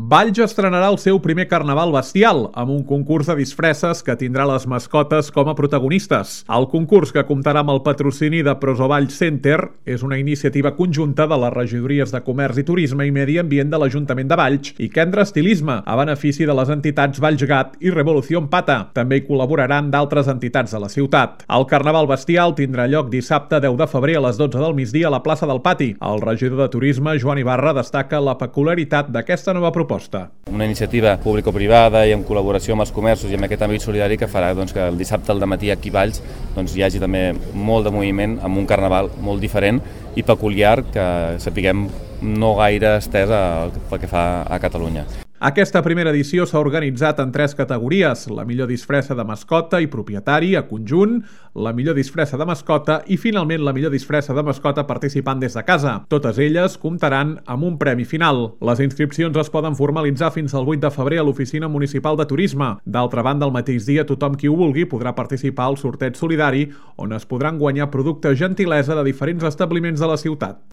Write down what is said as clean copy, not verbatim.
Valls estrenarà el seu primer carnaval bestial, amb un concurs de disfresses que tindrà les mascotes com a protagonistes. El concurs, que comptarà amb el patrocini de Prosovalls Center, és una iniciativa conjunta de les regidories de Comerç i Turisme i Medi Ambient de l'Ajuntament de Valls i Kendra Estilisme, a benefici de les entitats Valls Gat i Revolución Pata. També hi col·laboraran d'altres entitats de la ciutat. El carnaval bestial tindrà lloc dissabte 10 de febrer a les 12 del migdia a la plaça del Pati. El regidor de Turisme, Joan Ibarra, destaca la peculiaritat d'aquesta nova proposta. Una iniciativa público-privada i en col·laboració amb els comerços i amb aquest àmbit solidari que farà que el dissabte al dematí aquí a Valls hi hagi també molt de moviment amb un carnaval molt diferent i peculiar que sapiguem no gaire estès pel que fa a Catalunya. Aquesta primera edició s'ha organitzat en 3 categories: la millor disfressa de mascota i propietari a conjunt, la millor disfressa de mascota i finalment la millor disfressa de mascota participant des de casa. Totes elles comptaran amb un premi final. Les inscripcions es poden formalitzar fins al 8 de febrer a l'Oficina Municipal de Turisme. D'altra banda, el mateix dia tothom qui ho vulgui podrà participar al sorteig solidari, on es podran guanyar productes gentilesa de diferents establiments de la ciutat.